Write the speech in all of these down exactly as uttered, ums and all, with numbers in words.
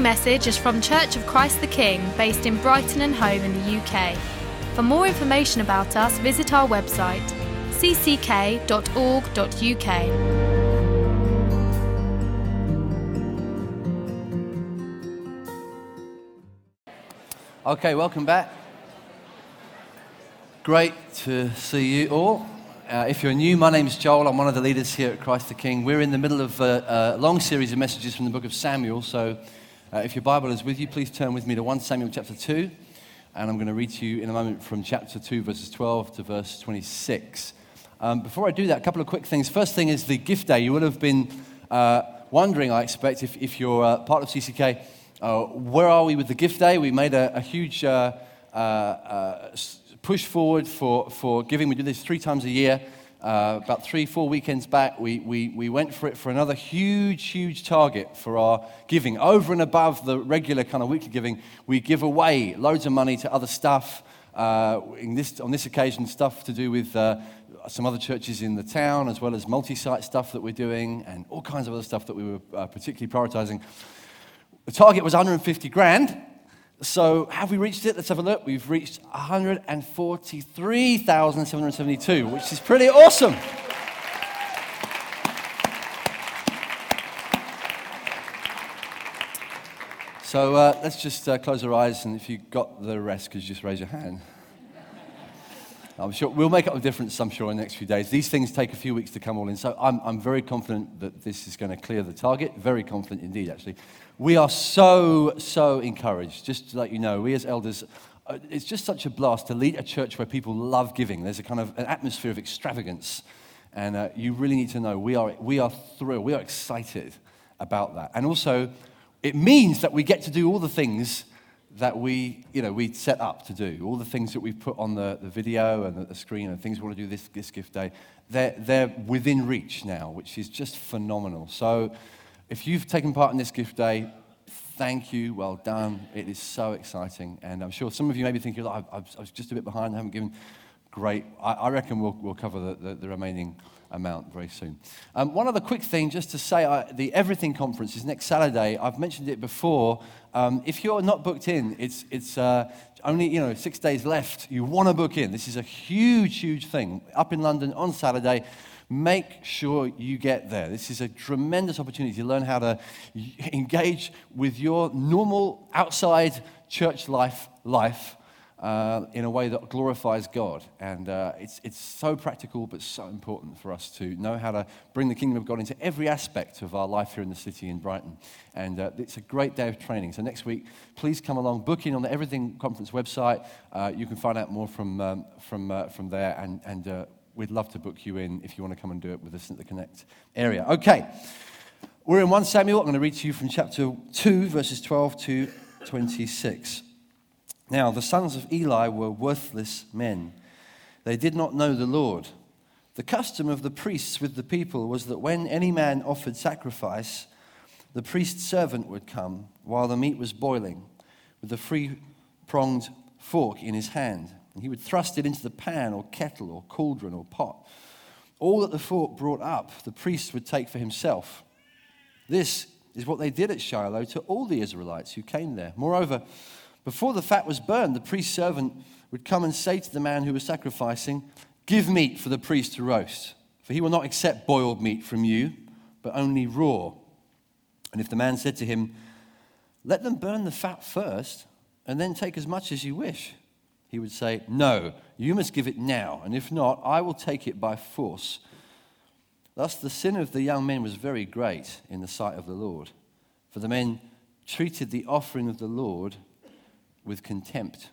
message is from Church of Christ the King, based in Brighton and Hove in the U K. For more information about us, visit our website, c c k dot org dot u k. Okay, welcome back. Great to see you all. Uh, if you're new, my name's Joel. I'm one of the leaders here at Christ the King. We're in the middle of a, a long series of messages from the book of Samuel. So uh, if your Bible is with you, please turn with me to First Samuel chapter two. And I'm going to read to you in a moment from chapter two, verses twelve to verse twenty-six. Um, before I do that, a couple of quick things. First thing is the gift day. You would have been uh, wondering, I expect, if, if you're uh, part of C C K, uh, where are we with the gift day? We made a, a huge uh, uh, uh, push forward for, for giving. We do this three times a year. Uh, about three, four weekends back, we, we, we went for it for another huge, huge target for our giving. Over and above the regular kind of weekly giving, we give away loads of money to other stuff. Uh, in this, on this occasion, stuff to do with uh, some other churches in the town, as well as multi-site stuff that we're doing, and all kinds of other stuff that we were uh, particularly prioritizing. The target was one hundred fifty grand. So have we reached it? Let's have a look. We've reached one hundred forty-three thousand seven hundred seventy-two, which is pretty awesome. So uh, let's just uh, close our eyes, and if you got the rest, could you just raise your hand? I'm sure we'll make up the difference, I'm sure, in the next few days. These things take a few weeks to come all in, so I'm, I'm very confident that this is going to clear the target. Very confident indeed, actually. We are so, so encouraged. Just to let you know, we as elders, uh, it's just such a blast to lead a church where people love giving. There's a kind of an atmosphere of extravagance, and uh, you really need to know we are we are thrilled, we are excited about that. And also, it means that we get to do all the things that we, you know, we set up to do, all the things that we've put on the, the video and the, the screen and things we want to do this, this gift day, they're, they're within reach now, which is just phenomenal. So if you've taken part in this gift day, thank you, well done. It is so exciting. And I'm sure some of you may be thinking, oh, I, I was just a bit behind, I haven't given. Great. I, I reckon we'll, we'll cover the, the, the remaining amount very soon. Um, one other quick thing, just to say, uh, the Everything Conference is next Saturday. I've mentioned it before. Um, if you're not booked in, it's it's uh, only you know six days left. You want to book in. This is a huge, huge thing up in London on Saturday. Make sure you get there. This is a tremendous opportunity to learn how to engage with your normal outside church life life. Uh, in a way that glorifies God. And uh, it's it's so practical, but so important for us to know how to bring the kingdom of God into every aspect of our life here in the city in Brighton. And uh, it's a great day of training. So next week, please come along, book in on the Everything Conference website. Uh, you can find out more from um, from uh, from there, and, and uh, we'd love to book you in if you want to come and do it with us at the Connect area. Okay, we're in First Samuel. I'm going to read to you from chapter two, verses twelve to twenty-six. Now, the sons of Eli were worthless men. They did not know the Lord. The custom of the priests with the people was that when any man offered sacrifice, the priest's servant would come while the meat was boiling with a three-pronged fork in his hand. And he would thrust it into the pan or kettle or cauldron or pot. All that the fork brought up, the priest would take for himself. This is what they did at Shiloh to all the Israelites who came there. Moreover, before the fat was burned, the priest's servant would come and say to the man who was sacrificing, "Give meat for the priest to roast, for he will not accept boiled meat from you, but only raw." And if the man said to him, "Let them burn the fat first, and then take as much as you wish," he would say, "No, you must give it now, and if not, I will take it by force." Thus the sin of the young men was very great in the sight of the Lord, for the men treated the offering of the Lord with contempt.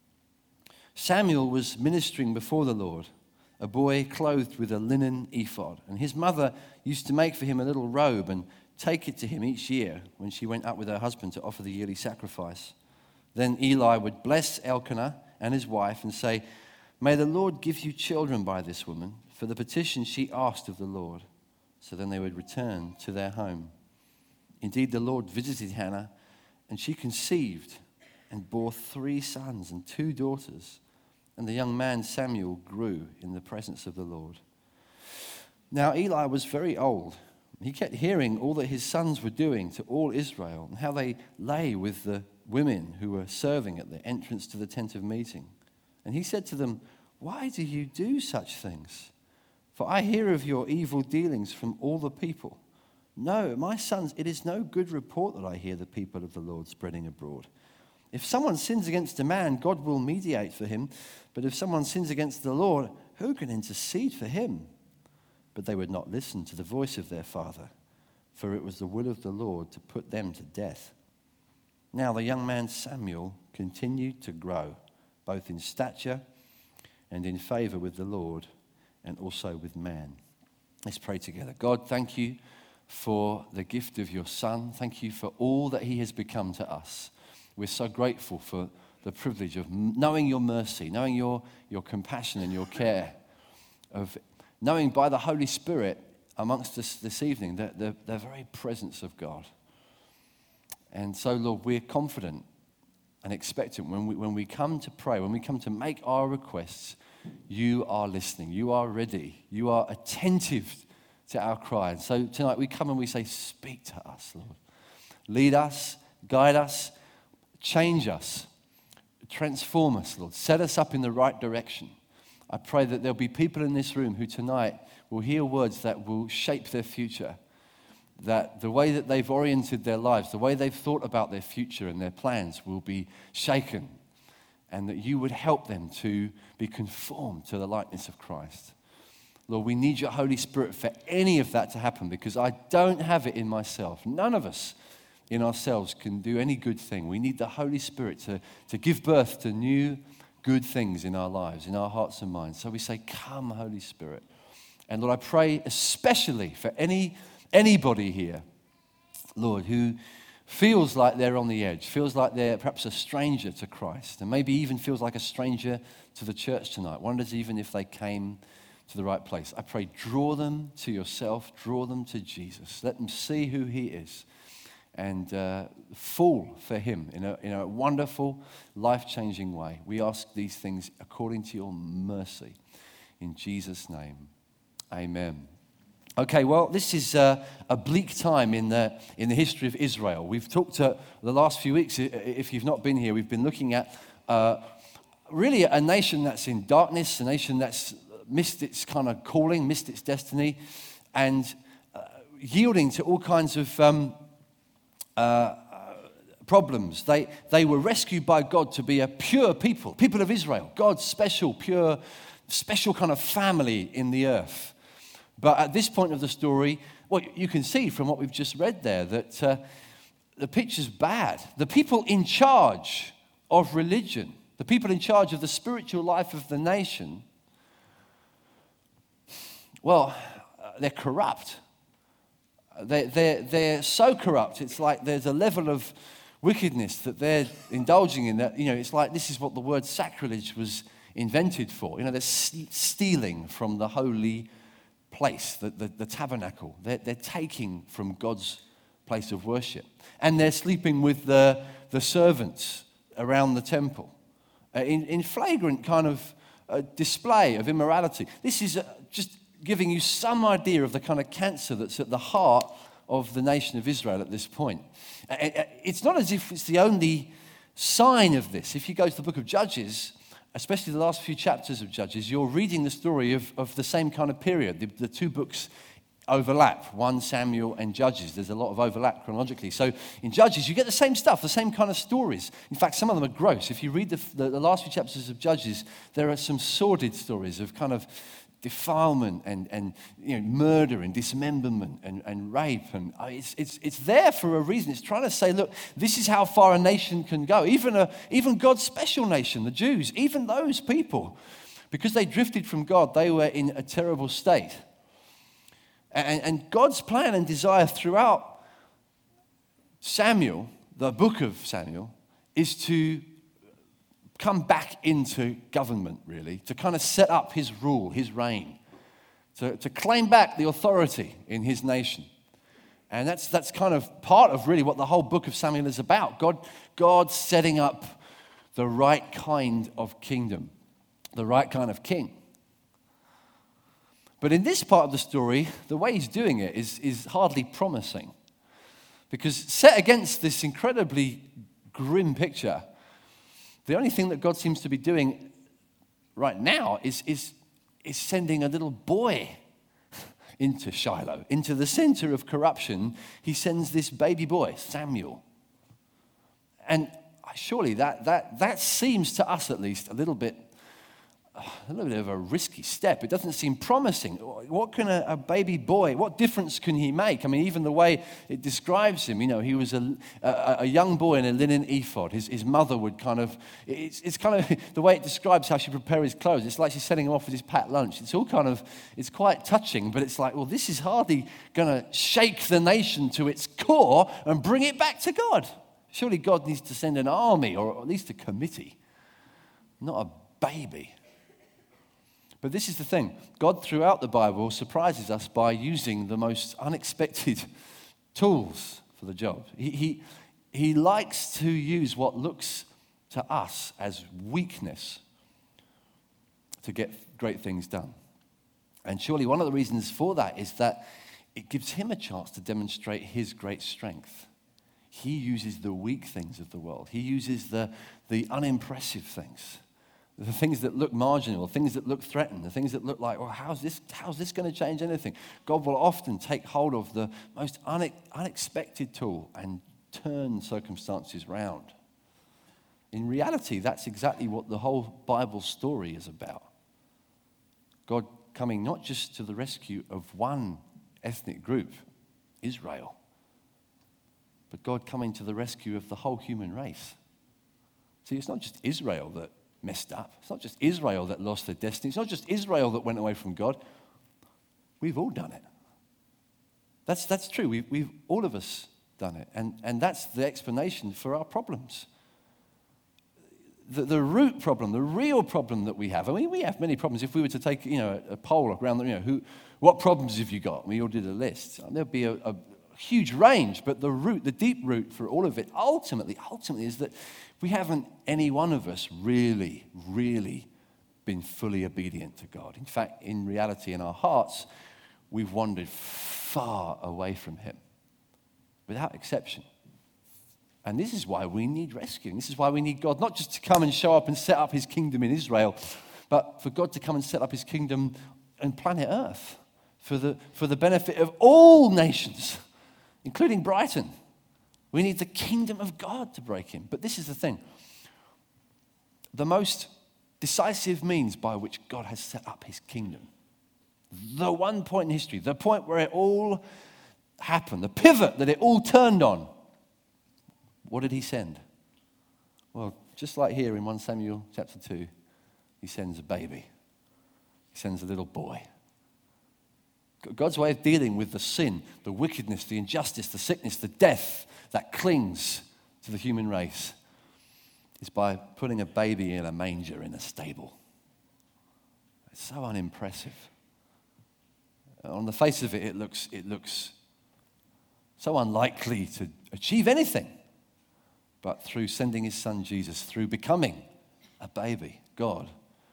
Samuel was ministering before the Lord, a boy clothed with a linen ephod, and his mother used to make for him a little robe and take it to him each year when she went up with her husband to offer the yearly sacrifice. Then Eli would bless Elkanah and his wife and say, "May the Lord give you children by this woman, for the petition she asked of the Lord." So then they would return to their home. Indeed, the Lord visited Hannah, and she conceived and bore three sons and two daughters. And the young man Samuel grew in the presence of the Lord. Now Eli was very old He kept hearing all that his sons were doing to all Israel and how they lay with the women who were serving at the entrance to the tent of meeting. And he said to them, "Why do you do such things? For I hear of your evil dealings from all the people. No, my sons, it is no good report that I hear the people of the Lord spreading abroad. If someone sins against a man, God will mediate for him. But if someone sins against the Lord, who can intercede for him?" But they would not listen to the voice of their father, for it was the will of the Lord to put them to death. Now the young man Samuel continued to grow, both in stature and in favor with the Lord and also with man. Let's pray together. God, thank you for the gift of your Son. Thank you for all that he has become to us. We're so grateful for the privilege of knowing your mercy, knowing your, your compassion and your care, of knowing by the Holy Spirit amongst us this evening the, the, the very presence of God. And so, Lord, we're confident and expectant when we, when we come to pray, when we come to make our requests, you are listening, you are ready, you are attentive to our cry. And so tonight we come and we say, speak to us, Lord. Lead us, guide us, change us, transform us, Lord. Set us up in the right direction. I pray that there'll be people in this room who tonight will hear words that will shape their future, that the way that they've oriented their lives, the way they've thought about their future and their plans will be shaken, and that you would help them to be conformed to the likeness of Christ. Lord, we need your Holy Spirit for any of that to happen, because I don't have it in myself. None of us in ourselves can do any good thing. We need the Holy Spirit to, to give birth to new good things in our lives, in our hearts and minds. So we say, come, Holy Spirit. And Lord, I pray especially for any anybody here, Lord, who feels like they're on the edge, feels like they're perhaps a stranger to Christ, and maybe even feels like a stranger to the church tonight, wonders even if they came to the right place. I pray, draw them to yourself, draw them to Jesus. Let them see who he is and uh, fall for him in a, in a wonderful, life-changing way. We ask these things according to your mercy. In Jesus' name, amen. Okay, well, this is uh, a bleak time in the in the history of Israel. We've talked uh, the last few weeks, if you've not been here, we've been looking at uh, really a nation that's in darkness, a nation that's missed its kind of calling, missed its destiny, and uh, yielding to all kinds of um, uh, problems. They, they were rescued by God to be a pure people, people of Israel, God's special, pure, special kind of family in the earth. But at this point of the story, well, you can see from what we've just read there that uh, the picture's bad. The people in charge of religion, the people in charge of the spiritual life of the nation, well, uh, they're corrupt. They're, they're, they're so corrupt, it's like there's a level of wickedness that they're indulging in that, you know, it's like this is what the word sacrilege was invented for. You know, they're stealing from the holy place, the, the, the tabernacle. They're, they're taking from God's place of worship. And they're sleeping with the, the servants around the temple uh, in, in flagrant kind of uh, display of immorality. This is uh, just giving you some idea of the kind of cancer that's at the heart of the nation of Israel at this point. Uh, it's not as if it's the only sign of this. If you go to the book of Judges, especially the last few chapters of Judges, you're reading the story of, of the same kind of period. The, the two books overlap, First Samuel and Judges. There's a lot of overlap chronologically. So in Judges, you get the same stuff, the same kind of stories. In fact, some of them are gross. If you read the, the, the last few chapters of Judges, there are some sordid stories of kind of defilement and, and you know, murder and dismemberment and, and rape. And it's, it's, it's there for a reason. It's trying to say, look, this is how far a nation can go. Even, a, even God's special nation, the Jews, even those people, because they drifted from God, they were in a terrible state. And, and God's plan and desire throughout Samuel, the book of Samuel, is to come back into government, really, to kind of set up his rule, his reign, to, to claim back the authority in his nation. And that's that's kind of part of really what the whole book of Samuel is about. God, God setting up the right kind of kingdom, the right kind of king. But in this part of the story, the way he's doing it is, is hardly promising. Because set against this incredibly grim picture, the only thing that God seems to be doing right now is, is, is sending a little boy into Shiloh, into the center of corruption. He sends this baby boy, Samuel. And surely that, that, that seems to us at least a little bit a little bit of a risky step. It doesn't seem promising. What can a, a baby boy, what difference can he make? I mean, even the way it describes him, you know, he was a, a, a young boy in a linen ephod. His, his mother would kind of, it's, it's kind of the way it describes how she prepared his clothes. It's like she's sending him off with his packed lunch. It's all kind of, it's quite touching, but it's like, well, this is hardly going to shake the nation to its core and bring it back to God. Surely God needs to send an army or at least a committee, not a baby. But this is the thing. God, throughout the Bible, surprises us by using the most unexpected tools for the job. He, he, he likes to use what looks to us as weakness to get great things done. And surely one of the reasons for that is that it gives him a chance to demonstrate his great strength. He uses the weak things of the world. He uses the, the unimpressive things. The things that look marginal, things that look threatened, the things that look like, well, how's this, how's this going to change anything? God will often take hold of the most une- unexpected tool and turn circumstances round. In reality, that's exactly what the whole Bible story is about. God coming not just to the rescue of one ethnic group, Israel, but God coming to the rescue of the whole human race. See, it's not just Israel that messed up. It's not just Israel that lost their destiny. It's not just Israel that went away from God. We've all done it. That's, that's true. We've, we've all of us done it. And, and that's the explanation for our problems. The, the root problem, the real problem that we have, I mean, we have many problems. If we were to take, you know, a, a poll around, the, you know, who, what problems have you got? We all did a list. There'd be a, a huge range, but the root, the deep root for all of it, ultimately, ultimately is that we haven't, any one of us, really, really been fully obedient to God. In fact, in reality, in our hearts, we've wandered far away from Him, without exception. And this is why we need rescuing. This is why we need God, not just to come and show up and set up His kingdom in Israel, but for God to come and set up His kingdom on planet Earth for the, for the benefit of all nations, including Brighton. We need the kingdom of God to break in. But this is the thing. The most decisive means by which God has set up His kingdom, the one point in history, the point where it all happened, the pivot that it all turned on, what did He send? Well, just like here in First Samuel chapter two, He sends a baby. He sends a little boy. God's way of dealing with the sin, the wickedness, the injustice, the sickness, the death that clings to the human race is by putting a baby in a manger in a stable. It's so unimpressive. On the face of it, it looks, it looks so unlikely to achieve anything. But through sending His Son Jesus, through becoming a baby, God,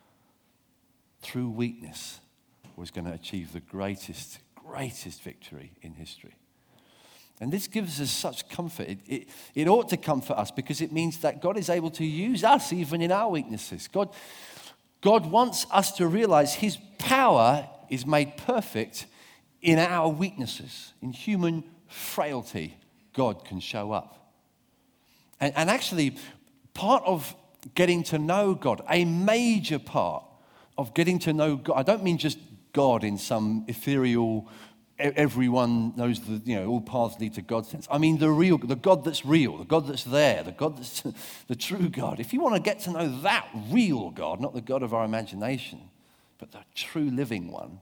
through weakness, was going to achieve the greatest, greatest victory in history. And this gives us such comfort. It, it, it ought to comfort us because it means that God is able to use us even in our weaknesses. God, God wants us to realize His power is made perfect in our weaknesses. In human frailty, God can show up. And, and actually, part of getting to know God, a major part of getting to know God, I don't mean just God in some ethereal, everyone knows the, you know, all paths lead to God sense. I mean the real, the God that's real, the God that's there, the God that's the true God. If you want to get to know that real God, not the God of our imagination, but the true living one,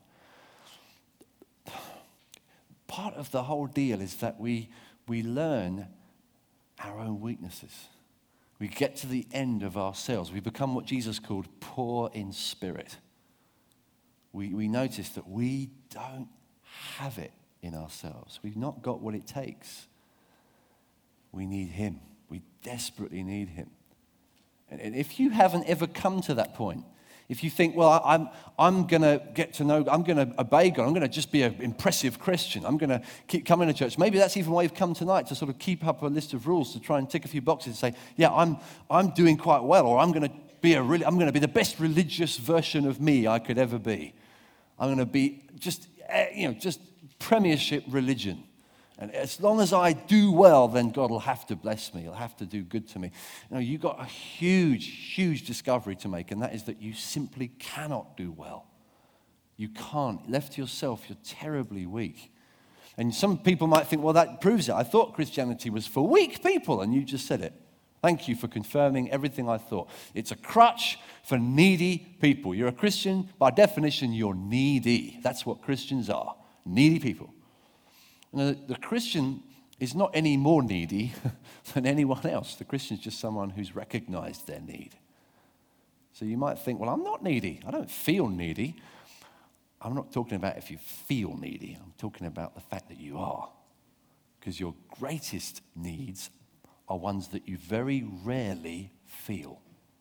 part of the whole deal is that we, we learn our own weaknesses. We get to the end of ourselves. We become what Jesus called poor in spirit. We, we notice that we don't have it in ourselves. We've not got what it takes. We need Him. We desperately need Him. And, and if you haven't ever come to that point, if you think, well, I, I'm, I'm going to get to know, I'm going to obey God, I'm going to just be an impressive Christian, I'm going to keep coming to church. Maybe that's even why you've come tonight, to sort of keep up a list of rules, to try and tick a few boxes and say, yeah, I'm, I'm doing quite well, or I'm going to be a really, I'm going to be the best religious version of me I could ever be. I'm going to be just, you know, just premiership religion. And as long as I do well, then God will have to bless me. He'll have to do good to me. You know, you've got a huge, huge discovery to make, and that is that you simply cannot do well. You can't. Left to yourself, you're terribly weak. And some people might think, well, that proves it. I thought Christianity was for weak people, and you just said it. Thank you for confirming everything I thought. It's a crutch for needy people. You're a Christian, by definition, you're needy. That's what Christians are, needy people. And the, the Christian is not any more needy than anyone else. The Christian is just someone who's recognized their need. So you might think, well, I'm not needy. I don't feel needy. I'm not talking about if you feel needy. I'm talking about the fact that you are. Because your greatest needs are ones that you very rarely feel.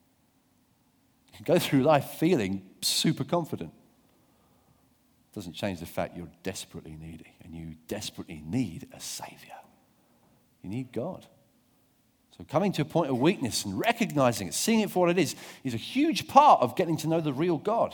You can go through life feeling super confident. Doesn't change the fact you're desperately needy, and you desperately need a Savior. You need God. So coming to a point of weakness and recognizing it, seeing it for what it is, is a huge part of getting to know the real God.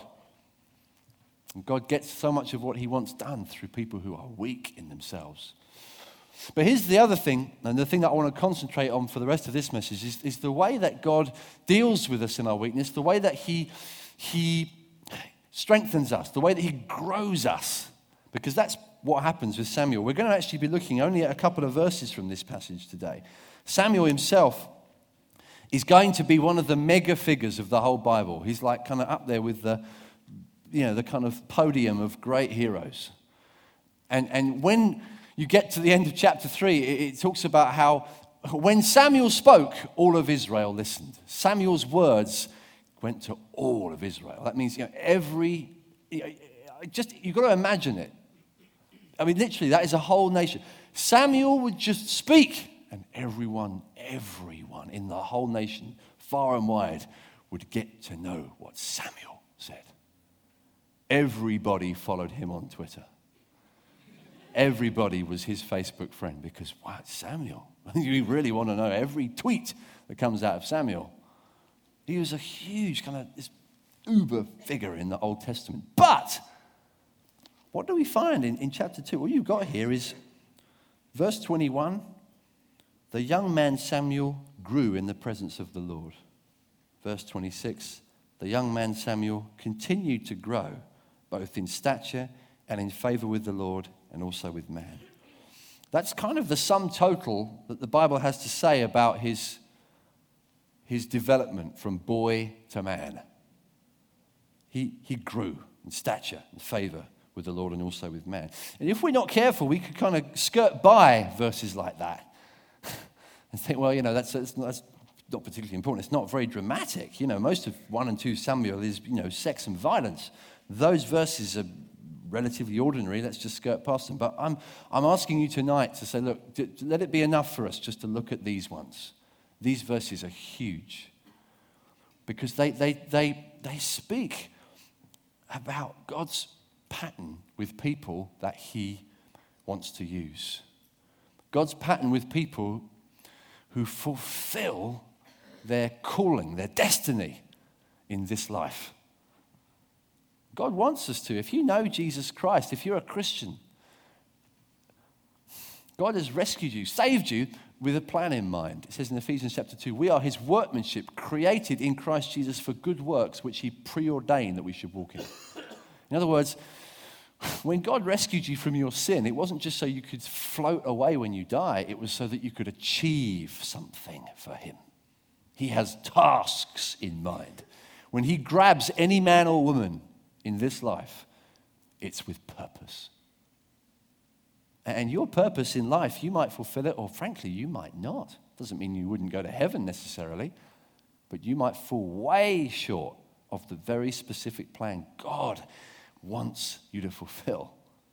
And God gets so much of what he wants done through people who are weak in themselves. But here's the other thing, and the thing that I want to concentrate on for the rest of this message is, is the way that God deals with us in our weakness, the way that he, he strengthens us, the way that he grows us, because that's what happens with Samuel. We're going to actually be looking only at a couple of verses from this passage today. Samuel himself is going to be one of the mega figures of the whole Bible. He's like kind of up there with the, you know, the kind of podium of great heroes. And, and when you get to the end of chapter three, it, it talks about how when Samuel spoke, all of Israel listened. Samuel's words went to all of Israel. That means, you know, every, you know, just, you've got to imagine it. I mean, literally, that is a whole nation. Samuel would just speak, and everyone, everyone in the whole nation, far and wide, would get to know what Samuel said. Everybody followed him on Twitter. Everybody was his Facebook friend because, wow, Samuel. You really want to know every tweet that comes out of Samuel. He was a huge kind of this uber figure in the Old Testament. But what do we find in, in chapter two? What you've got here is verse twenty-one. The young man Samuel grew in the presence of the Lord. Verse twenty-six. The young man Samuel continued to grow, both in stature and in favor with the Lord and also with man. That's kind of the sum total that the Bible has to say about his his development from boy to man. He, he grew in stature and favor with the Lord and also with man. And if we're not careful, we could kind of skirt by verses like that and think, well, you know, that's, that's, that's not particularly important. It's not very dramatic. You know, most of one and two Samuel is, you know, sex and violence. Those verses are relatively ordinary. Let's just skirt past them. But I'm, I'm asking you tonight to say, look, d- let it be enough for us just to look at these ones. These verses are huge because they, they, they, they speak about God's pattern with people that he wants to use. God's pattern with people who fulfill their calling, their destiny in this life. God wants us to. If you know Jesus Christ, if you're a Christian, God has rescued you, saved you, with a plan in mind. It says in Ephesians chapter two, we are his workmanship, created in Christ Jesus for good works, which he preordained that we should walk in. In other words, when God rescued you from your sin, it wasn't just so you could float away when you die. It was so that you could achieve something for him. He has tasks in mind. When he grabs any man or woman in this life, it's with purpose. And your purpose in life, you might fulfill it, or frankly, you might not. Doesn't mean you wouldn't go to heaven necessarily, but you might fall way short of the very specific plan God wants you to fulfill.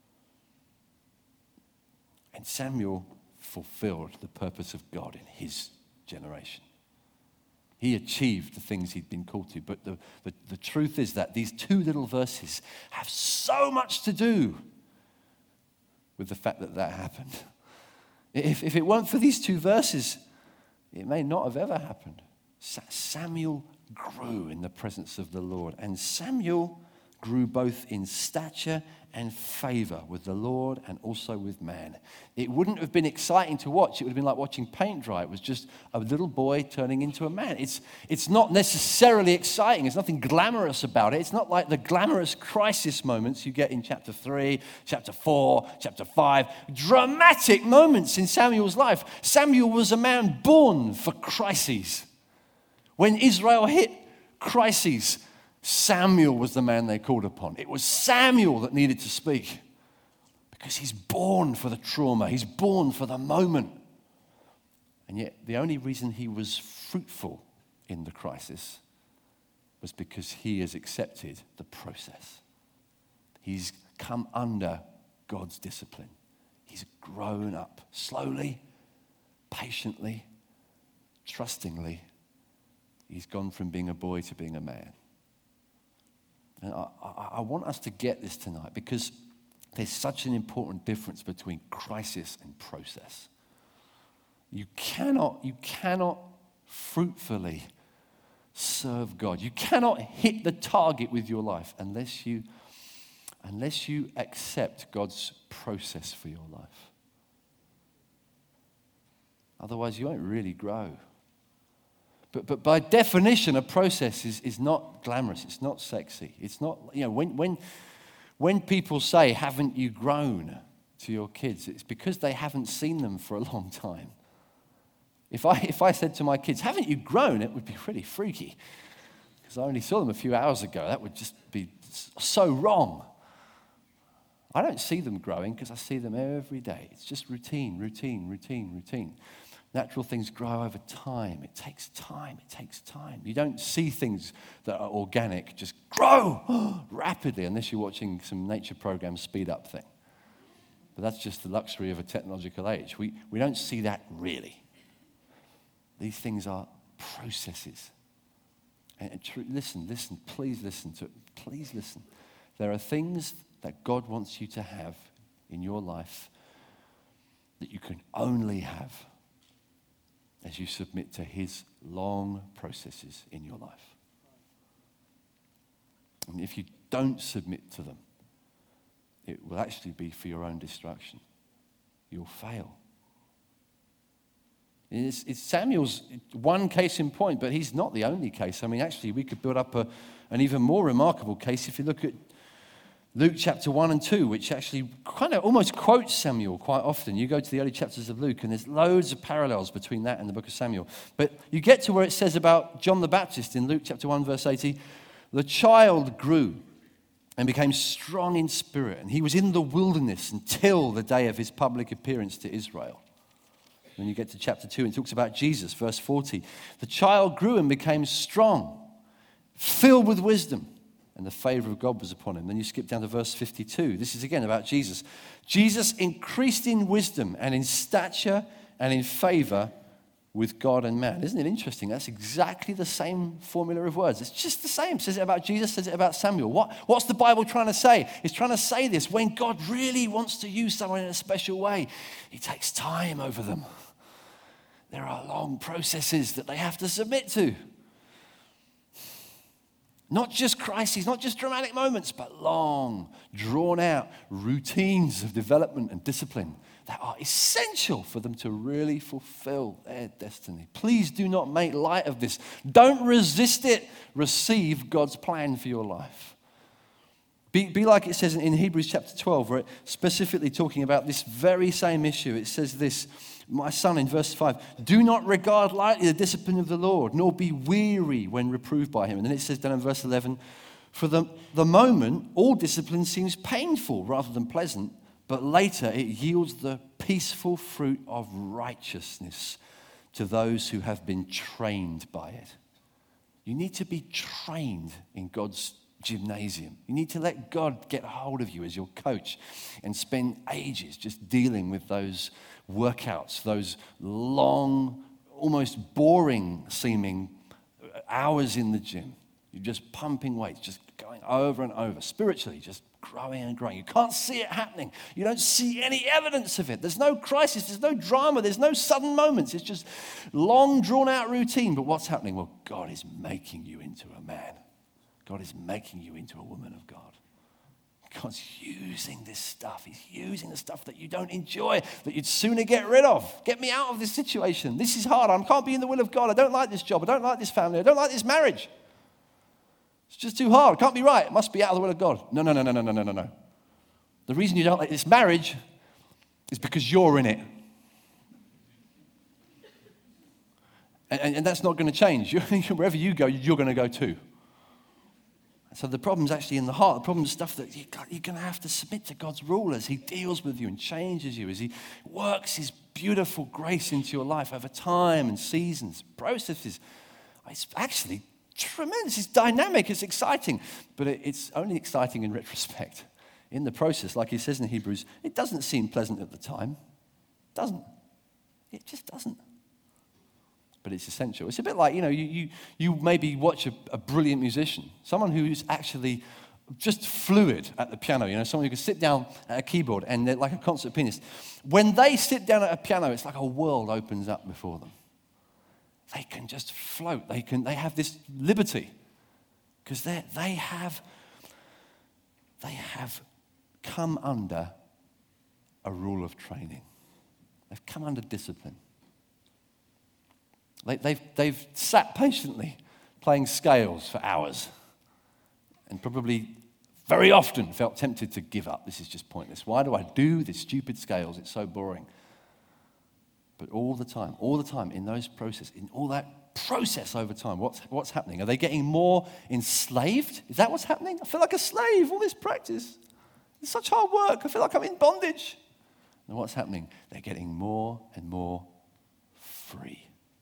And Samuel fulfilled the purpose of God in his generation. He achieved the things he'd been called to. But the, the, the truth is that these two little verses have so much to do with the fact that that happened. If, if it weren't for these two verses, it may not have ever happened. Samuel grew in the presence of the Lord, and Samuel grew both in stature and favor with the Lord and also with man. It wouldn't have been exciting to watch. It would have been like watching paint dry. It was just a little boy turning into a man. It's, it's not necessarily exciting. There's nothing glamorous about it. It's not like the glamorous crisis moments you get in chapter three, chapter four, chapter five. Dramatic moments in Samuel's life. Samuel was a man born for crises. When Israel hit crises, Samuel was the man they called upon. It was Samuel that needed to speak because he's born for the trauma. He's born for the moment. And yet the only reason he was fruitful in the crisis was because he has accepted the process. He's come under God's discipline. He's grown up slowly, patiently, trustingly. He's gone from being a boy to being a man. And I, I, I want us to get this tonight because there's such an important difference between crisis and process. You cannot, you cannot fruitfully serve God. You cannot hit the target with your life unless you, unless you accept God's process for your life. Otherwise, you won't really grow. But, but by definition, a process is, is not glamorous. It's not sexy. It's not, you know, when, when, when people say, haven't you grown to your kids, it's because they haven't seen them for a long time. If I, if I said to my kids, haven't you grown, it would be pretty freaky. Because I only saw them a few hours ago. That would just be so wrong. I don't see them growing because I see them every day. It's just routine, routine, routine, routine. Natural things grow over time. It takes time. It takes time. You don't see things that are organic just grow rapidly unless you're watching some nature program speed up thing. But that's just the luxury of a technological age. We, we don't see that really. These things are processes. And, and tr- listen, listen, please listen to it. Please listen. There are things that God wants you to have in your life that you can only have as you submit to his long processes in your life. And if you don't submit to them, it will actually be for your own destruction. You'll fail. It's, it's Samuel's one case in point, but he's not the only case. I mean, actually, we could build up a, an even more remarkable case if you look at Luke chapter one and two, which actually kind of almost quotes Samuel quite often. You go to the early chapters of Luke, and there's loads of parallels between that and the book of Samuel. But you get to where it says about John the Baptist in Luke chapter one, verse eighty, the child grew and became strong in spirit, and he was in the wilderness until the day of his public appearance to Israel. When you get to chapter two, it talks about Jesus, verse forty. The child grew and became strong, filled with wisdom, and the favor of God was upon him. Then you skip down to verse fifty-two. This is again about Jesus. Jesus increased in wisdom and in stature and in favor with God and man. Isn't it interesting? That's exactly the same formula of words. It's just the same. It says it about Jesus, says it about Samuel. What, what's the Bible trying to say? It's trying to say this. When God really wants to use someone in a special way, he takes time over them. There are long processes that they have to submit to. Not just crises, not just dramatic moments, but long, drawn out routines of development and discipline that are essential for them to really fulfill their destiny. Please do not make light of this. Don't resist it. Receive God's plan for your life. Be, be like it says in, in Hebrews chapter twelve, where it's specifically talking about this very same issue. It says this, my son, in verse five, do not regard lightly the discipline of the Lord, nor be weary when reproved by him. And then it says down in verse eleven, for the, the moment, all discipline seems painful rather than pleasant, but later it yields the peaceful fruit of righteousness to those who have been trained by it. You need to be trained in God's gymnasium. You need to let God get a hold of you as your coach and spend ages just dealing with those workouts, those long, almost boring seeming hours in the gym. You're just pumping weights, just going over and over. Spiritually, just growing and growing. You can't see it happening. You don't see any evidence of it. There's no crisis. There's no drama. There's no sudden moments. It's just long, drawn-out routine. But what's happening? Well, God is making you into a man. God is making you into a woman of God. God's using this stuff. He's using the stuff that you don't enjoy, that you'd sooner get rid of. Get me out of this situation. This is hard. I can't be in the will of God. I don't like this job. I don't like this family. I don't like this marriage. It's just too hard. It can't be right. It must be out of the will of God. No, no, no, no, no, no, no, no, no. The reason you don't like this marriage is because you're in it. And, and, and that's not going to change. You're, wherever you go, you're going to go too. So the problem's actually in the heart. The problem's stuff that you, you're going to have to submit to God's rule as he deals with you and changes you, as he works his beautiful grace into your life over time and seasons, processes. It's actually tremendous. It's dynamic. It's exciting. But it, it's only exciting in retrospect. In the process, like he says in Hebrews, it doesn't seem pleasant at the time. It doesn't. It just doesn't. But it's essential. It's a bit like, you know, you you, you maybe watch a, a brilliant musician, someone who's actually just fluid at the piano, you know, someone who can sit down at a keyboard and they're like a concert pianist. When they sit down at a piano, it's like a world opens up before them. They can just float. They can. They have this liberty because they they have they have come under a rule of training. They've come under discipline. They, they've, they've sat patiently playing scales for hours and probably very often felt tempted to give up. This is just pointless. Why do I do this stupid scales? It's so boring. But all the time, all the time in those processes, in all that process over time, what's, what's happening? Are they getting more enslaved? Is that what's happening? I feel like a slave, all this practice. It's such hard work. I feel like I'm in bondage. And what's happening? They're getting more and more free.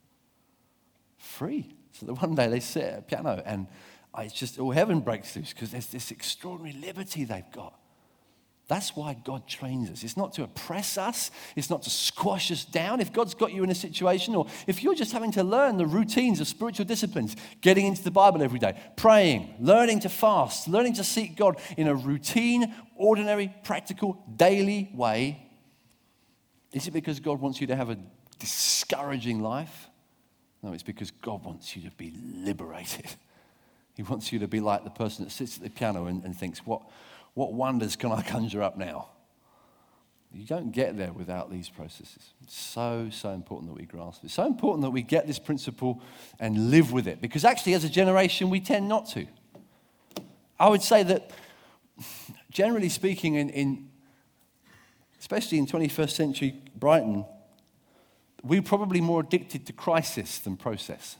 Free. So that one day they sit at a piano and it's just all heaven breaks loose because there's this extraordinary liberty they've got. That's why God trains us. It's not to oppress us. It's not to squash us down. If God's got you in a situation, or if you're just having to learn the routines of spiritual disciplines, getting into the Bible every day, praying, learning to fast, learning to seek God in a routine, ordinary, practical, daily way, is it because God wants you to have a discouraging life? No, it's because God wants you to be liberated. He wants you to be like the person that sits at the piano and, and thinks, what, what wonders can I conjure up now? You don't get there without these processes. It's so, so important that we grasp it. It's so important that we get this principle and live with it. Because actually, as a generation, we tend not to. I would say that, generally speaking, in, in especially in twenty-first century Brighton, we're probably more addicted to crisis than process.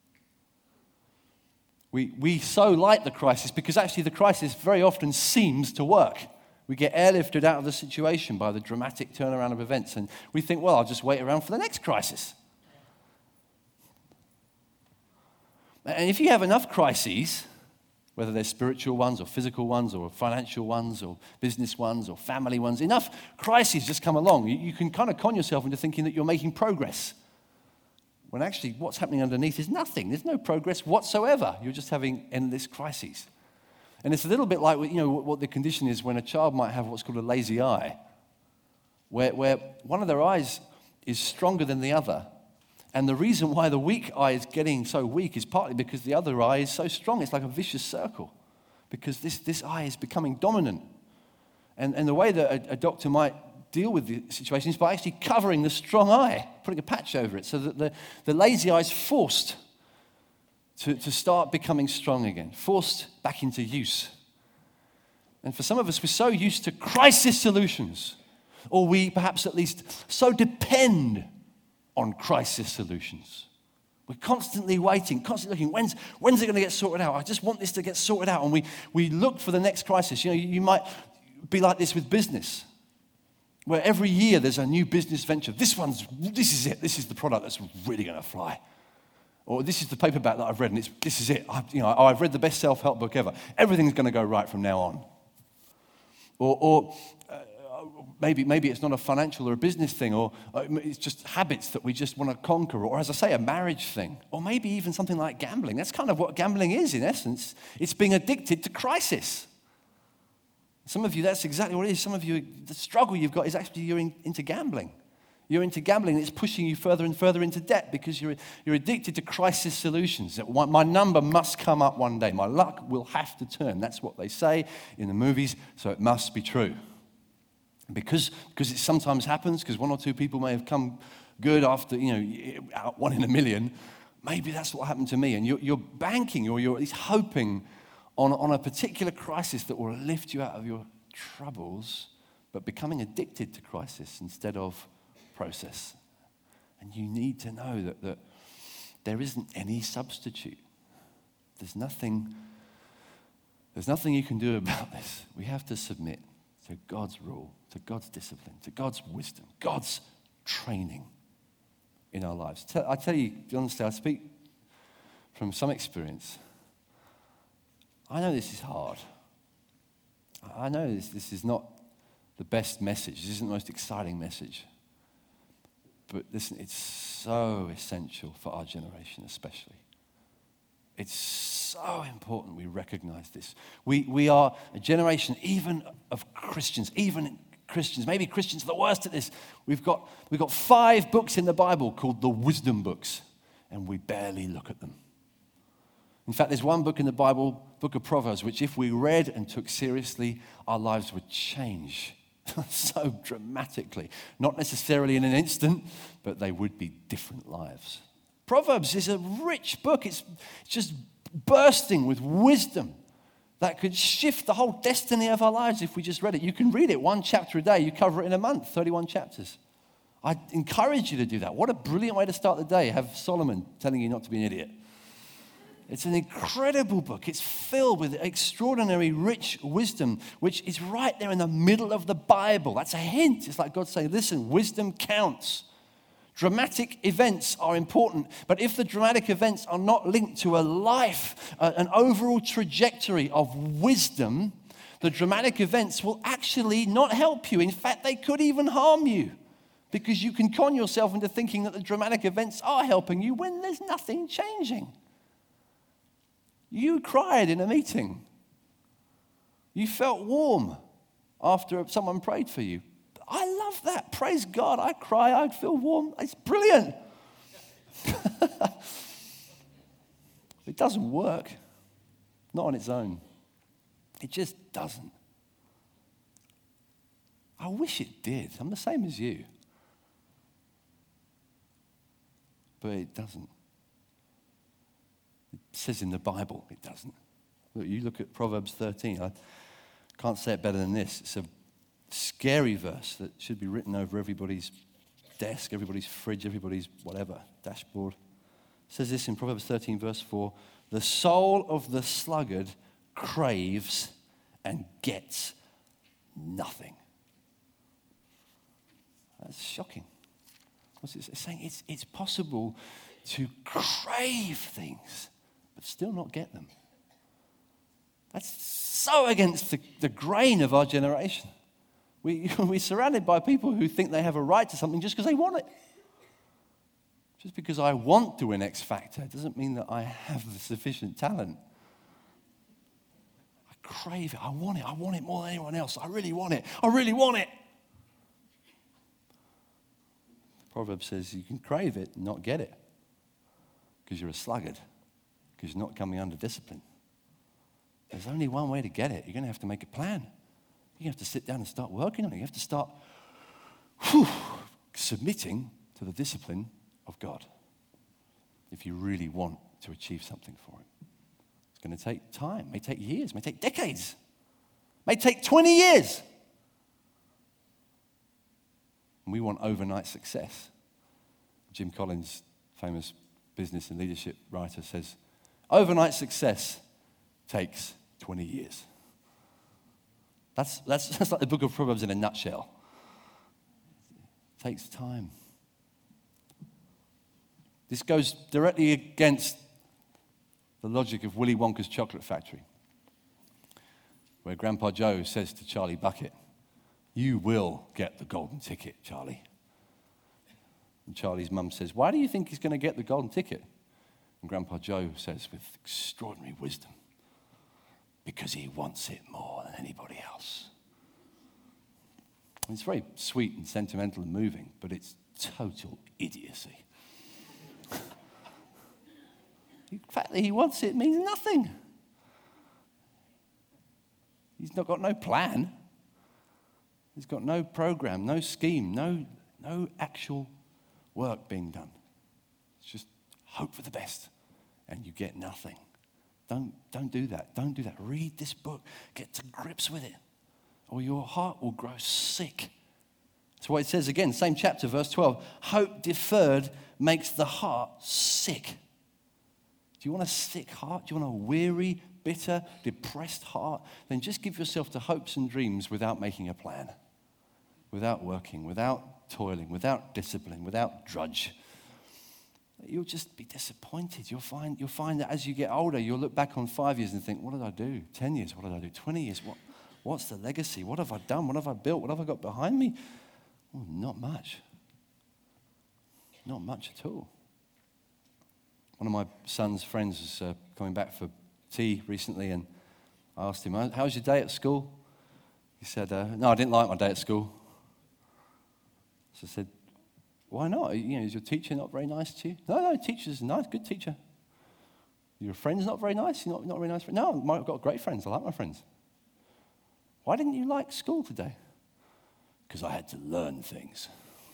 We, we so like the crisis because actually the crisis very often seems to work. We get airlifted out of the situation by the dramatic turnaround of events, and we think, well, I'll just wait around for the next crisis. And if you have enough crises, whether they're spiritual ones or physical ones or financial ones or business ones or family ones, enough crises just come along. You, you can kind of con yourself into thinking that you're making progress, when actually what's happening underneath is nothing. There's no progress whatsoever. You're just having endless crises. And it's a little bit like, you know, what the condition is when a child might have what's called a lazy eye, where, where one of their eyes is stronger than the other. And the reason why the weak eye is getting so weak is partly because the other eye is so strong. It's like a vicious circle because this, this eye is becoming dominant. And, and the way that a, a doctor might deal with the situation is by actually covering the strong eye, putting a patch over it so that the, the lazy eye is forced to, to start becoming strong again, forced back into use. And for some of us, we're so used to crisis solutions, or we perhaps at least so depend on crisis solutions. We're constantly waiting, constantly looking, when's, when's it going to get sorted out? I just want this to get sorted out. And we, we look for the next crisis. You know, you, you might be like this with business, where every year there's a new business venture. This one's, this is it. This is the product that's really going to fly. Or this is the paperback that I've read, and it's, this is it. I, you know, I've read the best self-help book ever. Everything's going to go right from now on. Or, or uh, maybe, maybe it's not a financial or a business thing, or it's just habits that we just want to conquer, or as I say, a marriage thing, or maybe even something like gambling. That's kind of what gambling is in essence. It's being addicted to crisis. Some of you, that's exactly what it is. Some of you, the struggle you've got is actually you're in, into gambling. You're into gambling, and it's pushing you further and further into debt because you're, you're addicted to crisis solutions. My number must come up one day. My luck will have to turn. That's what they say in the movies, so it must be true. Because, because it sometimes happens, because one or two people may have come good after, you know, one in a million, maybe that's what happened to me. And you're, you're banking, or you're at least hoping on, on a particular crisis that will lift you out of your troubles, but becoming addicted to crisis instead of process. And you need to know that, that there isn't any substitute. There's nothing, there's nothing you can do about this. We have to submit to God's rule, to God's discipline, to God's wisdom, God's training in our lives. I tell you, honestly, I speak from some experience. I know this is hard. I know this, this is not the best message. This isn't the most exciting message. But listen, it's so essential for our generation especially. It's so important we recognize this. We, we are a generation even of Christians, even Christians, maybe Christians are the worst at this. We've got, we've got five books in the Bible called the wisdom books, and we barely look at them. In fact, there's one book in the Bible, book of Proverbs, which if we read and took seriously, our lives would change so dramatically. Not necessarily in an instant, but they would be different lives. Proverbs is a rich book. It's just bursting with wisdom that could shift the whole destiny of our lives if we just read it. You can read it one chapter a day. You cover it in a month, thirty-one chapters. I encourage you to do that. What a brilliant way to start the day. Have Solomon telling you not to be an idiot. It's an incredible book. It's filled with extraordinary rich wisdom, which is right there in the middle of the Bible. That's a hint. It's like God saying, listen, wisdom counts. Dramatic events are important, but if the dramatic events are not linked to a life, uh, an overall trajectory of wisdom, the dramatic events will actually not help you. In fact, they could even harm you, because you can con yourself into thinking that the dramatic events are helping you when there's nothing changing. You cried in a meeting. You felt warm after someone prayed for you. I love that. Praise God. I cry. I feel warm. It's brilliant. It doesn't work. Not on its own. It just doesn't. I wish it did. I'm the same as you. But it doesn't. It says in the Bible it doesn't. Look, you look at Proverbs thirteen. I can't say it better than this. It's a scary verse that should be written over everybody's desk, everybody's fridge, everybody's whatever, dashboard. It says this in Proverbs thirteen, verse four. The soul of the sluggard craves and gets nothing. That's shocking. What's it? It's saying it's, it's possible to crave things, but still not get them. That's so against the, the grain of our generation. We, we're surrounded by people who think they have a right to something just because they want it. Just because I want to win X Factor doesn't mean that I have the sufficient talent. I crave it. I want it. I want it more than anyone else. I really want it. I really want it. Proverbs says you can crave it and not get it because you're a sluggard, because you're not coming under discipline. There's only one way to get it. You're going to have to make a plan. You have to sit down and start working on it. You have to start whew, submitting to the discipline of God if you really want to achieve something for Him. It's going to take time. It may take years. It may take decades. It may take twenty years. And we want overnight success. Jim Collins, famous business and leadership writer, says, overnight success takes twenty years. That's, that's, that's like the book of Proverbs in a nutshell. It takes time. This goes directly against the logic of Willy Wonka's chocolate factory, where Grandpa Joe says to Charlie Bucket, You will get the golden ticket, Charlie. And Charlie's mum says, why do you think he's going to get the golden ticket? And Grandpa Joe says with extraordinary wisdom, because he wants it more than anybody else. It's very sweet and sentimental and moving, but it's total idiocy. The fact that he wants it means nothing. He's not got no plan. He's got no program, no scheme, no, no actual work being done. It's just hope for the best, and you get nothing. Don't, don't do that. Don't do that. Read this book. Get to grips with it, or your heart will grow sick. That's what it says again, same chapter, verse twelve. Hope deferred makes the heart sick. Do you want a sick heart? Do you want a weary, bitter, depressed heart? Then just give yourself to hopes and dreams without making a plan, without working, without toiling, without discipline, without drudge. You'll just be disappointed. You'll find, you'll find that as you get older, you'll look back on five years and think, what did I do? Ten years, what did I do? Twenty years, what, what's the legacy? What have I done? What have I built? What have I got behind me? Oh, not much. Not much at all. One of my son's friends was uh, coming back for tea recently, and I asked him, how was your day at school? He said, uh, no, I didn't like my day at school. So I said, why not? You know, is your teacher not very nice to you? No, no, teacher's nice, good teacher. Your friend's not very nice? You're not, not very nice? No, I've got great friends. I like my friends. Why didn't you like school today? Because I had to learn things.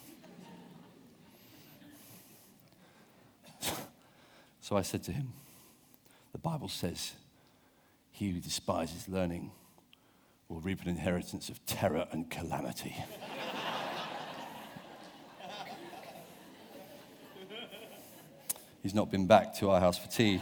So I said to him, the Bible says, he who despises learning will reap an inheritance of terror and calamity. He's not been back to our house for tea.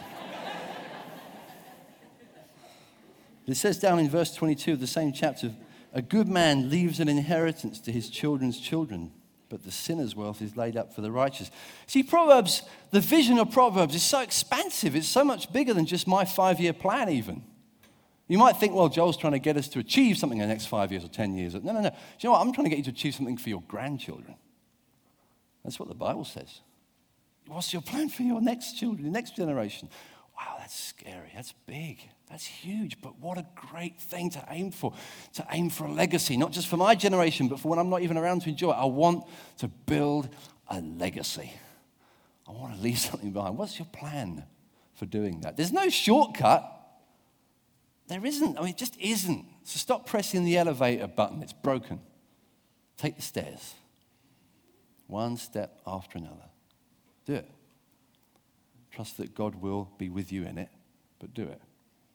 It says down in verse twenty-two of the same chapter, a good man leaves an inheritance to his children's children, but the sinner's wealth is laid up for the righteous. See, Proverbs, the vision of Proverbs is so expansive. It's so much bigger than just my five-year plan even. You might think, well, Joel's trying to get us to achieve something in the next five years or ten years. No, no, no. Do you know what? I'm trying to get you to achieve something for your grandchildren. That's what the Bible says. What's your plan for your next children, your next generation? Wow, that's scary. That's big. That's huge. But what a great thing to aim for. To aim for a legacy, not just for my generation, but for when I'm not even around to enjoy it. I want to build a legacy. I want to leave something behind. What's your plan for doing that? There's no shortcut. There isn't. I mean, it just isn't. So stop pressing the elevator button. It's broken. Take the stairs. One step after another. Do it. Trust that God will be with you in it, but do it.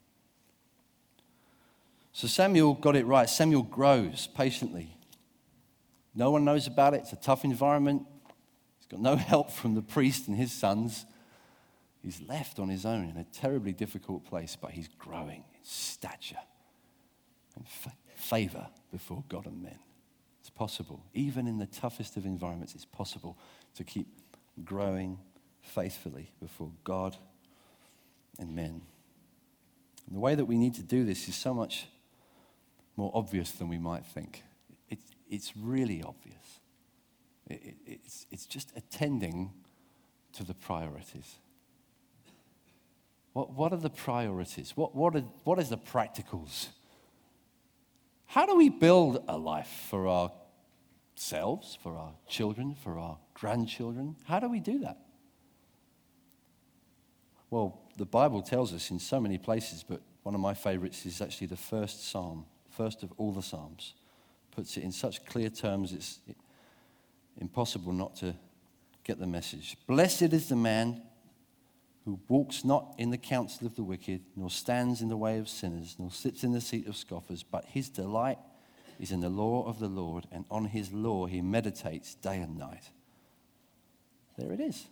So Samuel got it right. Samuel grows patiently. No one knows about it. It's a tough environment. He's got no help from the priest and his sons. He's left on his own in a terribly difficult place, but he's growing in stature and fa- favor before God and men. It's possible. Even in the toughest of environments, it's possible to keep growing faithfully before God and men. And the way that we need to do this is so much more obvious than we might think. It, it's really obvious. It, it, it's, it's just attending to the priorities. What, what are the priorities? What, what, are, what is the practicals? How do we build a life for ourselves, for our children, for our grandchildren? How do we do that? Well, the Bible tells us in so many places, but one of my favorites is actually the first psalm, first of all the psalms. Puts it in such clear terms, it's impossible not to get the message. Blessed is the man who walks not in the counsel of the wicked, nor stands in the way of sinners, nor sits in the seat of scoffers, but his delight is in the law of the Lord, and on his law he meditates day and night. There it is.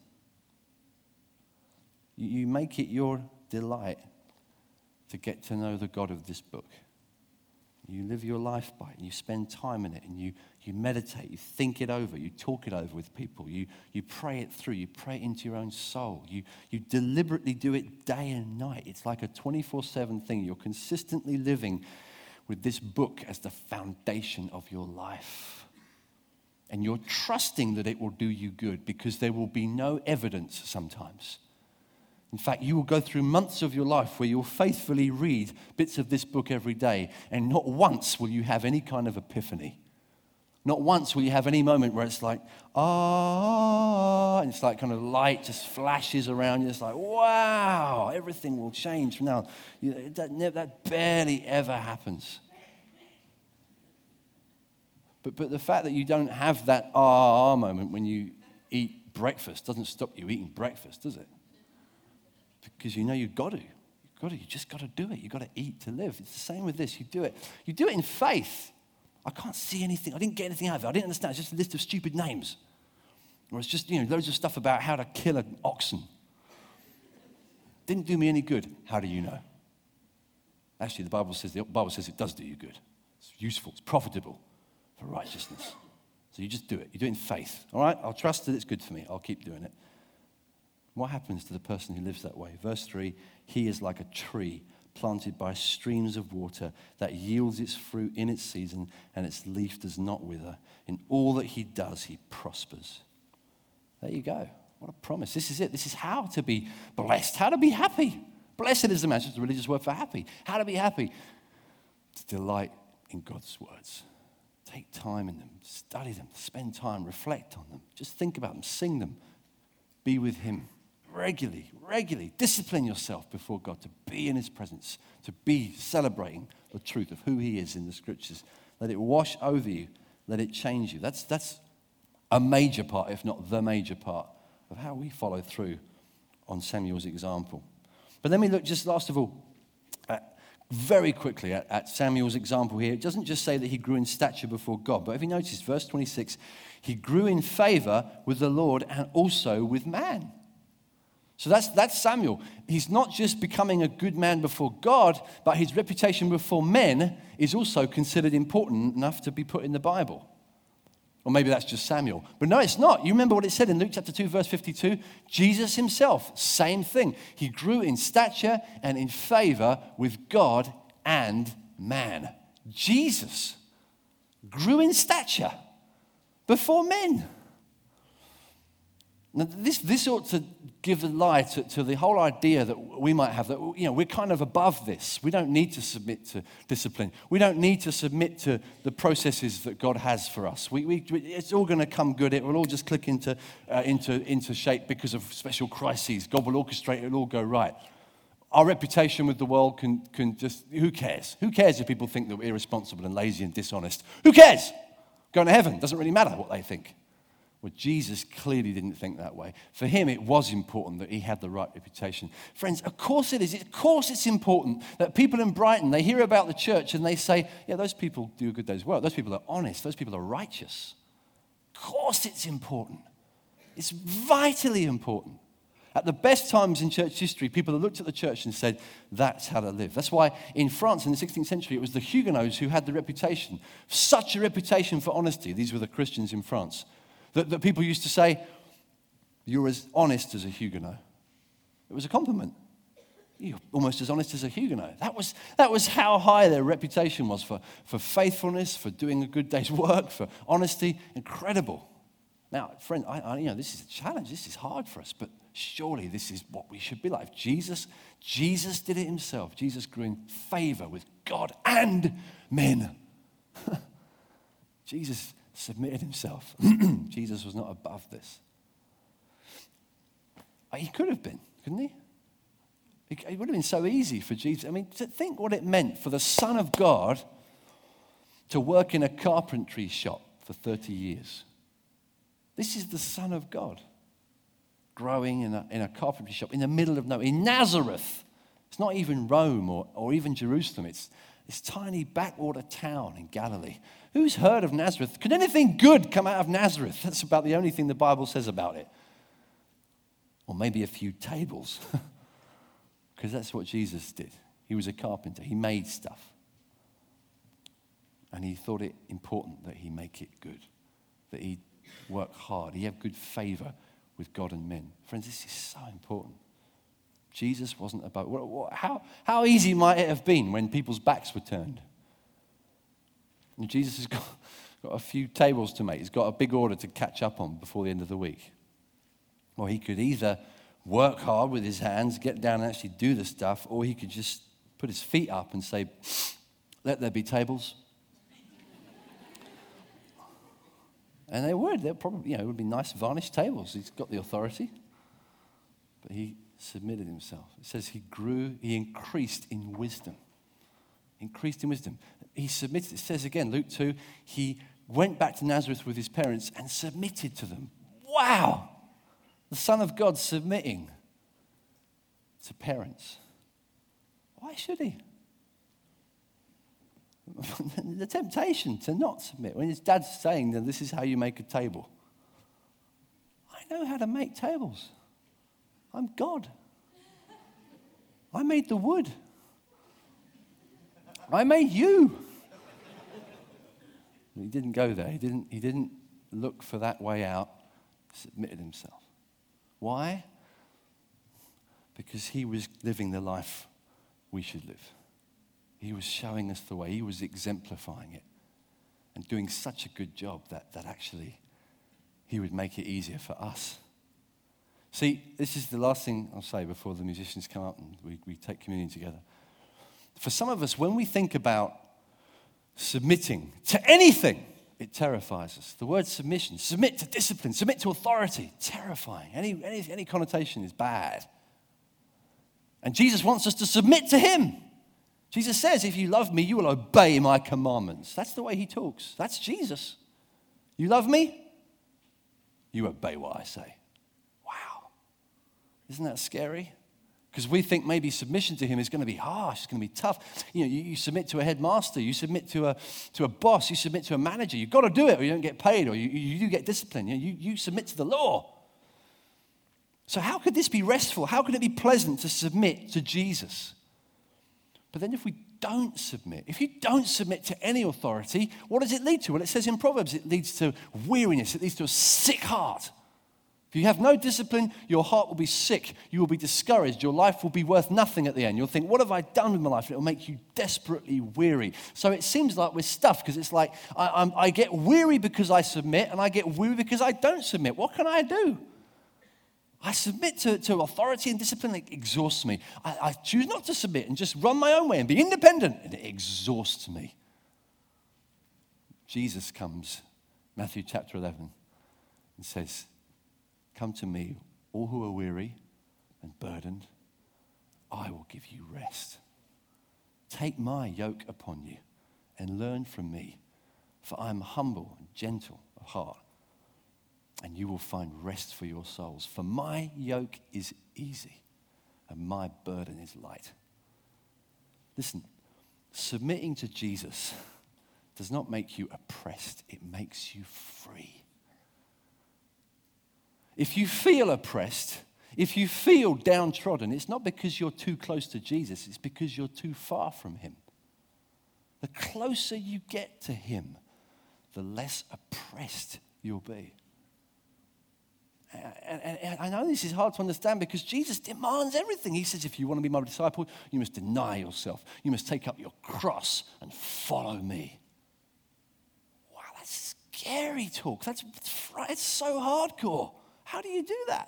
You make it your delight to get to know the God of this book. You live your life by it, and you spend time in it, and you, you meditate, you think it over, you talk it over with people, you, you pray it through, you pray it into your own soul. You, you deliberately do it day and night. It's like a twenty-four seven thing. You're consistently living with this book as the foundation of your life. And you're trusting that it will do you good because there will be no evidence sometimes. In fact, you will go through months of your life where you'll faithfully read bits of this book every day, and not once will you have any kind of epiphany. Not once will you have any moment where it's like, ah, and it's like kind of light just flashes around you. It's like, wow, everything will change from now. You know, that, that barely ever happens. But, but the fact that you don't have that ah moment when you eat breakfast doesn't stop you eating breakfast, does it? Because you know you've got to. You've got to. You just got to do it. You've got to eat to live. It's the same with this. You do it. You do it in faith. I can't see anything. I didn't get anything out of it. I didn't understand. It's just a list of stupid names. Or it's just, you know, loads of stuff about how to kill an oxen. Didn't do me any good. How do you know? Actually, the Bible says the Bible says it does do you good. It's useful. It's profitable for righteousness. So you just do it. You do it in faith. All right? I'll trust that it's good for me. I'll keep doing it. What happens to the person who lives that way? Verse three, he is like a tree planted by streams of water that yields its fruit in its season, and its leaf does not wither. In all that he does, he prospers. There you go. What a promise. This is it. This is how to be blessed, how to be happy. Blessed is the man. It's just a religious word for happy. How to be happy. To delight in God's words. Take time in them. Study them. Spend time. Reflect on them. Just think about them. Sing them. Be with him. Regularly, regularly, discipline yourself before God to be in his presence, to be celebrating the truth of who he is in the scriptures. Let it wash over you. Let it change you. That's, that's a major part, if not the major part, of how we follow through on Samuel's example. But let me look just last of all, at, very quickly at, at Samuel's example here. It doesn't just say that he grew in stature before God, but if you notice, verse twenty-six, he grew in favor with the Lord and also with man. So that's, that's Samuel. He's not just becoming a good man before God, but his reputation before men is also considered important enough to be put in the Bible. Or maybe that's just Samuel. But no, it's not. You remember what it said in Luke chapter two, verse fifty-two? Jesus himself, same thing. He grew in stature and in favor with God and man. Jesus grew in stature before men. Now, this, this ought to give a lie to, to the whole idea that we might have that, you know, we're kind of above this. We don't need to submit to discipline. We don't need to submit to the processes that God has for us. We, we, it's all going to come good. It will all just click into, uh, into, into shape because of special crises. God will orchestrate it. It'll all go right. Our reputation with the world can, can just, who cares? Who cares if people think that we're irresponsible and lazy and dishonest? Who cares? Going to heaven. Doesn't really matter what they think. Well, Jesus clearly didn't think that way. For him, it was important that he had the right reputation. Friends, of course it is. Of course it's important that people in Brighton, they hear about the church and they say, yeah, those people do a good day's work. Those people are honest. Those people are righteous. Of course it's important. It's vitally important. At the best times in church history, people have looked at the church and said, that's how to live. That's why in France in the sixteenth century, it was the Huguenots who had the reputation, such a reputation for honesty. These were the Christians in France. That, that people used to say, you're as honest as a Huguenot. It was a compliment. You're almost as honest as a Huguenot. That was, that was how high their reputation was for, for faithfulness, for doing a good day's work, for honesty. Incredible. Now, friend, I, I, you know, this is a challenge. This is hard for us, but surely this is what we should be like. Jesus, Jesus did it himself. Jesus grew in favor with God and men. Jesus submitted himself. Jesus was not above this. He could have been, couldn't he? It would have been so easy for Jesus. I mean, to think what it meant for the Son of God to work in a carpentry shop for thirty years. This is the Son of God growing in a, in a carpentry shop in the middle of nowhere, in Nazareth. It's not even Rome or, or even Jerusalem. It's this tiny backwater town in Galilee. Who's heard of Nazareth? Could anything good come out of Nazareth? That's about the only thing the Bible says about it. Or maybe a few tables. Because that's what Jesus did. He was a carpenter. He made stuff. And he thought it important that he make it good. That he work hard. He had good favor with God and men. Friends, this is so important. Jesus wasn't about, how, how easy might it have been when people's backs were turned? And Jesus has got, got a few tables to make. He's got a big order to catch up on before the end of the week. Or he could either work hard with his hands, get down and actually do the stuff, or he could just put his feet up and say, let there be tables. And they would. They're probably, you know, it would be nice varnished tables. He's got the authority. But he submitted himself. It says he grew, he increased in wisdom. Increased in wisdom. He submitted. It says again, Luke two, he went back to Nazareth with his parents and submitted to them. Wow! The Son of God submitting to parents. Why should he? The temptation to not submit. When his dad's saying that this is how you make a table. I know how to make tables. I'm God. I made the wood. I made you. He didn't go there. He didn't, he didn't look for that way out. He submitted himself. Why? Because he was living the life we should live. He was showing us the way. He was exemplifying it and doing such a good job that, that actually he would make it easier for us. See, this is the last thing I'll say before the musicians come up and we, we take communion together. For some of us, when we think about submitting to anything, it terrifies us. The word submission, submit to discipline, submit to authority, terrifying. Any, any, any connotation is bad. And Jesus wants us to submit to him. Jesus says, if you love me, you will obey my commandments. That's the way he talks. That's Jesus. You love me? You obey what I say. Wow. Isn't that scary? Because we think maybe submission to him is going to be harsh, it's going to be tough. You know, you, you submit to a headmaster, you submit to a to a boss, you submit to a manager. You've got to do it or you don't get paid or you, you, you get disciplined. You, know, you, you submit to the law. So how could this be restful? How could it be pleasant to submit to Jesus? But then if we don't submit, if you don't submit to any authority, what does it lead to? Well, it says in Proverbs, it leads to weariness. It leads to a sick heart. If you have no discipline, your heart will be sick. You will be discouraged. Your life will be worth nothing at the end. You'll think, what have I done with my life? And it will make you desperately weary. So it seems like we're stuffed because it's like I, I'm, I get weary because I submit and I get weary because I don't submit. What can I do? I submit to, to authority and discipline. It exhausts me. I, I choose not to submit and just run my own way and be independent. And it exhausts me. Jesus comes, Matthew chapter eleven, and says, come to me, all who are weary and burdened, I will give you rest. Take my yoke upon you and learn from me, for I am humble and gentle of heart, and you will find rest for your souls. For my yoke is easy and my burden is light. Listen, submitting to Jesus does not make you oppressed. It makes you free. If you feel oppressed, if you feel downtrodden, it's not because you're too close to Jesus. It's because you're too far from him. The closer you get to him, the less oppressed you'll be. And, and, and I know this is hard to understand because Jesus demands everything. He says, if you want to be my disciple, you must deny yourself. You must take up your cross and follow me. Wow, that's scary talk. That's, it's so hardcore. How do you do that?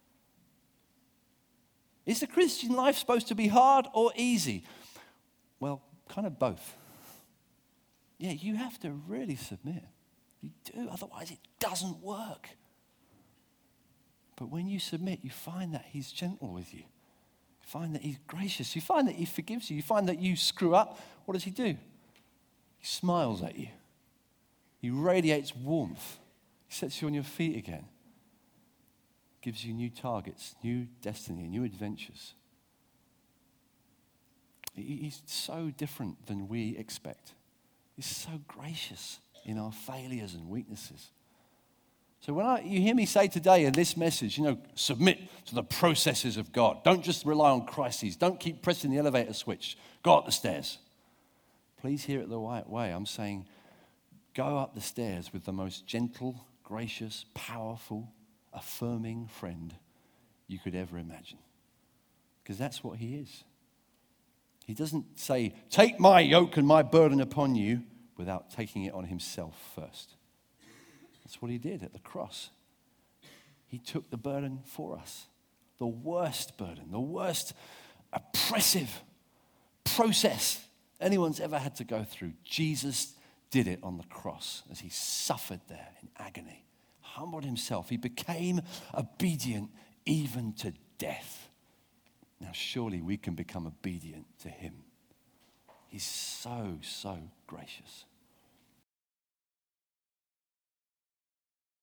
Is the Christian life supposed to be hard or easy? Well, kind of both. Yeah, you have to really submit. You do, otherwise it doesn't work. But when you submit, you find that he's gentle with you. You find that he's gracious. You find that he forgives you. You find that you screw up. What does he do? He smiles at you. He radiates warmth. He sets you on your feet again. Gives you new targets, new destiny, new adventures. He's so different than we expect. He's so gracious in our failures and weaknesses. So when I, you hear me say today in this message, you know, submit to the processes of God. Don't just rely on crises. Don't keep pressing the elevator switch. Go up the stairs. Please hear it the right way. I'm saying go up the stairs with the most gentle, gracious, powerful, affirming friend you could ever imagine. Because that's what he is. He doesn't say, take my yoke and my burden upon you without taking it on himself first. That's what he did at the cross. He took the burden for us. The worst burden, the worst oppressive process anyone's ever had to go through. Jesus did it on the cross as he suffered there in agony, humbled himself. He became obedient even to death. Now surely we can become obedient to him. He's so, so gracious.